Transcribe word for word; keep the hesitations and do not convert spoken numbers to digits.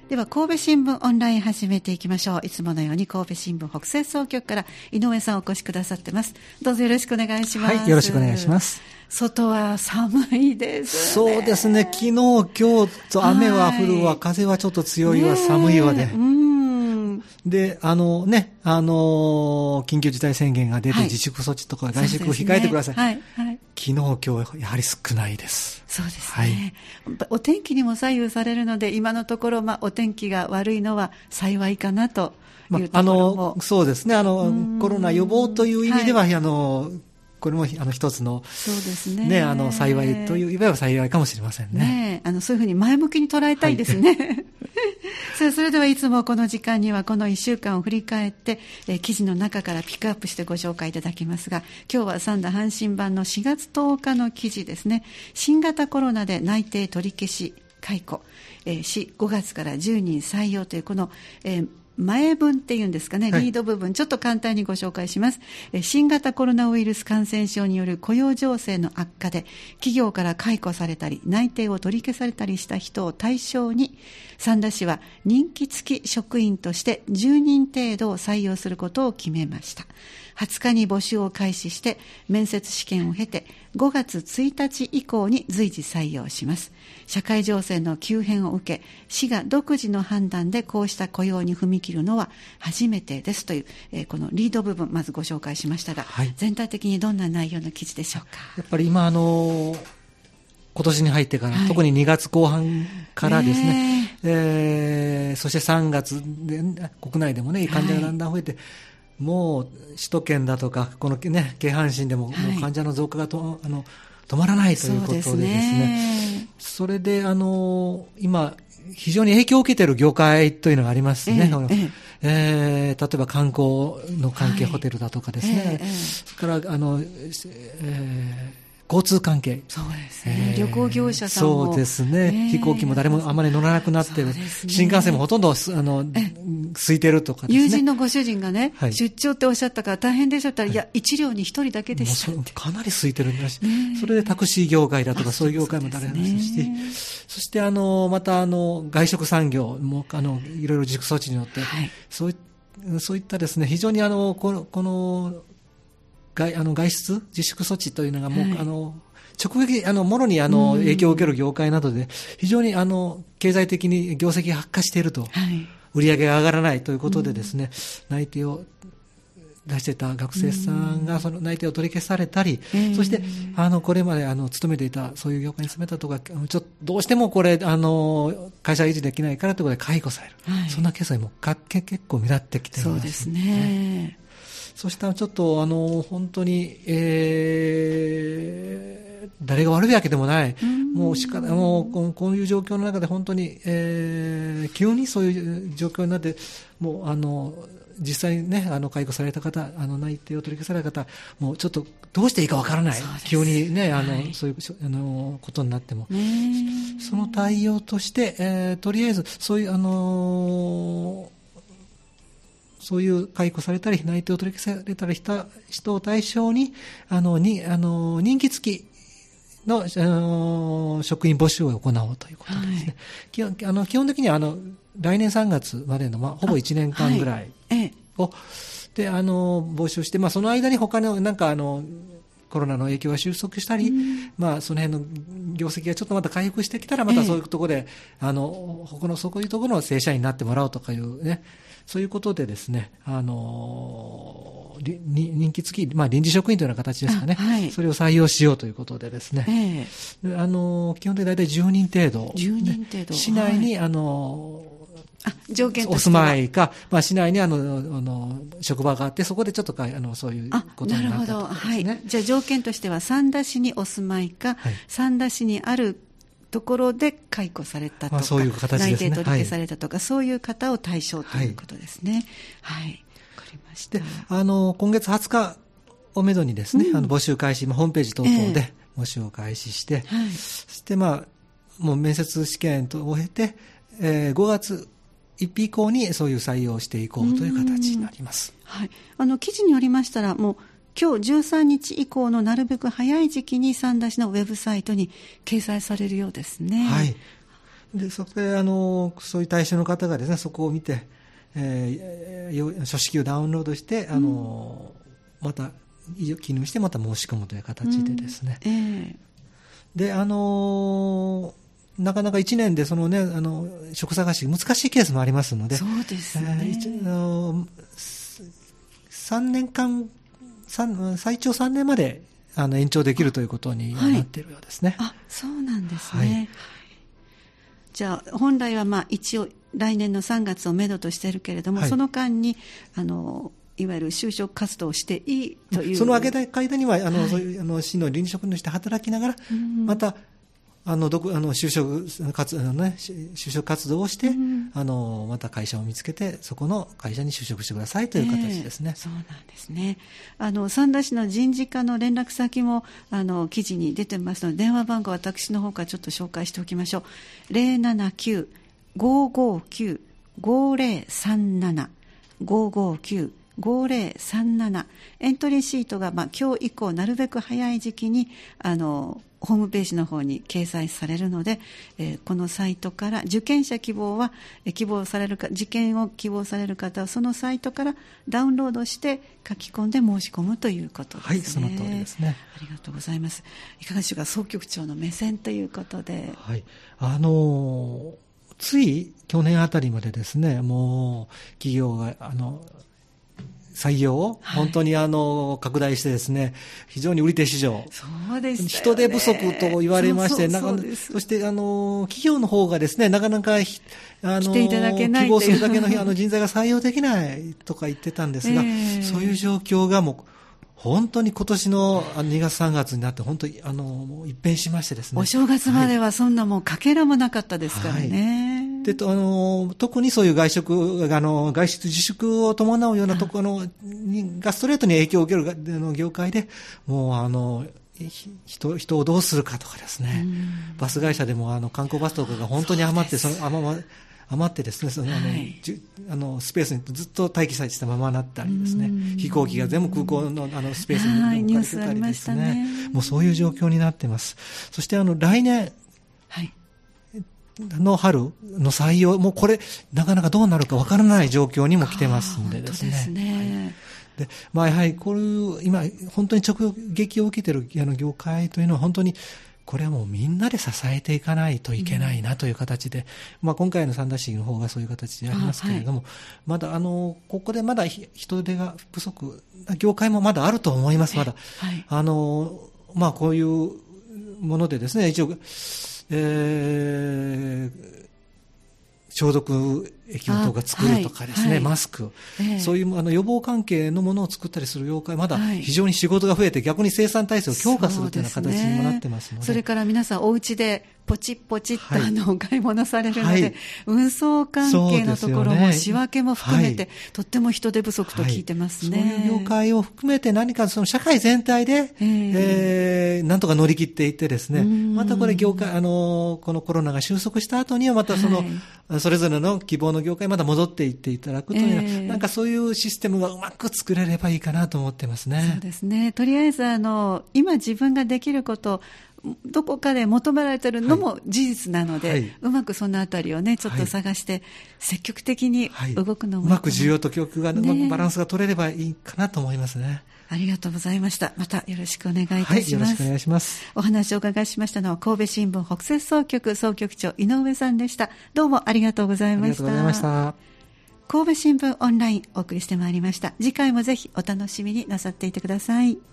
では神戸新聞オンライン始めていきましょう。いつものように神戸新聞北西総局から井上さんお越しくださってます。どうぞよろしくお願いします。 はい、よろしくお願いします。 外は寒いですね。 そうですね。昨日今日と雨は降るわ、はい、風はちょっと強いわ、寒いわで、うんであのねあの緊急事態宣言が出て、はい、自粛措置とか外食を控えてください、ねはいはい、昨日今日はやはり少ないです。 そうですね、はい、お天気にも左右されるので今のところ、まあ、お天気が悪いのは幸いかなというところも、 まあ、あのそうですねあのコロナ予防という意味では、はい、あのこれもあの一つの、 そうですね、 ね、あの幸いといういわば幸いかもしれませんね。 ね、あのそういうふうに前向きに捉えたいですね、はい、さあそれではいつもこの時間にはこのいっしゅうかんを振り返って、えー、記事の中からピックアップしてご紹介いただきますが、今日は三田阪神版のしがつとおかの記事ですね。新型コロナで内定取り消し解雇、えー、市ごがつからじゅうにん採用というこの、えー前文っていうんですかね、リード部分、はい、ちょっと簡単にご紹介します。新型コロナウイルス感染症による雇用情勢の悪化で企業から解雇されたり内定を取り消されたりした人を対象に三田市は任期付き職員としてじゅうにん程度を採用することを決めました。はつかに募集を開始して面接試験を経てごがつついたち以降に随時採用します。社会情勢の急変を受け市が独自の判断でこうした雇用に踏み切るのは初めてですという、えー、このリード部分まずご紹介しましたが、はい、全体的にどんな内容の記事でしょうか。 やっぱり今あの今年に入ってから、はい、特ににがつこう半からですね、えー、そしてさんがつで国内でもね患者がだんだん増えて、はい、もう首都圏だとかこの、ね、京阪神でも、はい、もう患者の増加がとあの止まらないということでですね、それであの今非常に影響を受けている業界というのがありますね、えーえーえー、例えば観光の関係、はい、ホテルだとかですね、えー、それからあの、えー交通関係、 そうですね、えー、旅行業者さんもそうですね、えー、飛行機も誰もあまり乗らなくなってる、ね、新幹線もほとんどあの空いてるとかですね。 友人のご主人がね、はい、出張っておっしゃったから大変でしょったら、はい、いや一両に一人だけでしたって。 かなり空いてるんだし、ね、それでタクシー業界だとかそういう業界も誰もですし、そしてあのまたあの外食産業もあのいろいろ自粛措置によって、はい、そういそういったですね非常にあのこのこの外, あの外出自粛措置というのがもう、はい、あの直撃あのもろにあの影響を受ける業界などで非常にあの経済的に業績が悪化していると、はい、売り上げが上がらないということでですね、内定を出していた学生さんがその内定を取り消されたり、そしてあのこれまであの勤めていたそういう業界に勤めたとかちょっとどうしてもこれあの会社維持できないからということで解雇される、はい、そんなケースがもうか結構目立ってきています、ね、 そうですね。 そしたらちょっとあの本当に、えー、誰が悪いわけでもない、もうしかもうこう、こういう状況の中で本当に、えー、急にそういう状況になってもうあの実際にねあの解雇された方、あの内定を取り消された方、もうちょっとどうしていいかわからない、急にねあの、はい、そういうあのことになっても、その対応として、えー、とりあえずそういうあのーそういう解雇されたり内定を取り消されたりした人を対象にあのにあの任期付き の, あの職員募集を行おうということですね、はい、基, 本あの基本的にはあの来年さんがつまでの、まあ、ほぼいちねんかんぐらいを、はい、であの募集して、まあ、その間に他のなんかあのコロナの影響が収束したり、うんまあ、その辺の業績がちょっとまた回復してきたらまたそういうところで、ええ、あの他のそういうところの正社員になってもらおうとかいうね、そういうことでですね、あの任期付き、まあ、臨時職員というような形ですかね、はい、それを採用しようということでですね、ええ、あの基本的に大体じゅうにん程度、 じゅうにん程度市内に、はい、あのあ条件とお住まいか、まあ、市内にあのあの職場があってそこでちょっとかあのそういうことになったと、ね、なるほど、はい、 じゃあ条件としては三田市にお住まいか、はい、三田市にあるところで解雇されたとか、まあ、そういう形ですね、内定取り消されたとか、はい、そういう方を対象ということですね。はい、はい、わかりました。 であの今月はつかをめどにですね、うん、あの募集開始、ホームページ等々で募集を開始して、えーはい、そしてまあもう面接試験を経て、えー、ごがつついたち以降にそういう採用していこうという形になります。 はい、あの記事によりましたらもう今日じゅうさんにち以降のなるべく早い時期に三田市のウェブサイトに掲載されるようですね。 はい、 でそこであのそういう対象の方がですね、そこを見て、えー、書式をダウンロードしてあの、うん、また記入してまた申し込むという形でですね、うんえー、であのなかなかいちねんでその、ね、あの職探し難しいケースもありますので、 そうですね、えー、 あのさんねんかん最長さんねんまであの延長できるということになっているようですね。 はい、あ、そうなんですね、はい、じゃあ本来はまあ一応来年のさんがつをめどとしているけれども、はい、その間にあのいわゆる就職活動をしていいという、 その間にはあの、はい、そういうあの市の臨時職員として働きながら、うん、またあのどこあの就職活動、ね、就職活動をして、うん、あのまた会社を見つけてそこの会社に就職してくださいという形ですね、 えー、そうなんですね。あの三田市の人事課の連絡先もあの記事に出てますので、電話番号は私の方からちょっと紹介しておきましょう。 ゼロななきゅう ごーごーきゅう ごーゼロさんなな ごーごーきゅう ごーゼロさんなな、エントリーシートが、まあ、今日以降なるべく早い時期にあのホームページの方に掲載されるので、えー、このサイトから受験者希望は、えー、希望されるか受験を希望される方はそのサイトからダウンロードして書き込んで申し込むということですね。 はい、その通りですね。 ありがとうございます。いかがでしょうか、総局長の目線ということで。 はい、あのー、つい去年あたりまでですね、もう企業があの採用を本当にあの拡大してですね、非常に売り手市場、 そうですね、 人手不足と言われまして、そうそうそうです。そしてあの企業の方がですね、なかなかあの来ていただけない希望するだけのあの人材が採用できないとか言ってたんですが、えー、そういう状況がもう本当に今年のにがつさんがつになって本当にあの一変しましてですね、 お正月まではそんなもうかけらもなかったですからね。はいであの特にそういう外食あの外出自粛を伴うようなところがストレートに影響を受けるの業界で、もうあの 人, 人をどうするかとかですね、バス会社でもあの観光バスとかが本当に余ってその余余ってですね、そのあの、はい、あのスペースにずっと待機されてたままになったりですね、飛行機が全部空港 の, あのスペースに置かれてたりですね、ねもうそういう状況になっています。そしてあの来年、はいの春の採用、もうこれなかなかどうなるかわからない状況にも来てますんでですね。 本当ですね。 はい、でまあ、やはりこういう今本当に直撃を受けているあの業界というのは本当にこれはもうみんなで支えていかないといけないなという形で、うんまあ、今回の三田市の方がそういう形でありますけれども、はい、まだあのここでまだ人手が不足な業界もまだあると思います。まだ、はい、あのまあ、こういうものでですね、一応えー、消毒液等が作るとかですね、はい、マスク、えー、そういうあの予防関係のものを作ったりする業界、まだ非常に仕事が増えて逆に生産体制を強化するというような形にもなってますので、 そ, ね、それから皆さんお家でポチッポチッとあのお買い物されるので、はい、運送関係のところも仕分けも含めて、ねはい、とっても人手不足と聞いてますね、はい、そういう業界を含めて何かその社会全体で、えーえー、なんとか乗り切っていってですね、またこれ業界あのこのコロナが収束した後にはまたその、はい、それぞれの希望の業界また戻っていっていただくという、えー、なんかそういうシステムがうまく作れればいいかなと思ってますね。 そうですね。とりあえずあの今自分ができることどこかで求められているのも事実なので、はい、うまくそのあたりをねちょっと探して積極的に動くのも、 はい、うまく需要と供給が、ね、うまくバランスが取れればいいかなと思いますね。 ありがとうございました。またよろしくお願いいたします。 はい、よろしくお願いします。 お話をお伺いしましたのは神戸新聞北摂総局総局長井上さんでした。どうもありがとうございました。 ありがとうございました。 神戸新聞オンラインお送りしてまいりました。次回もぜひお楽しみになさっていてください。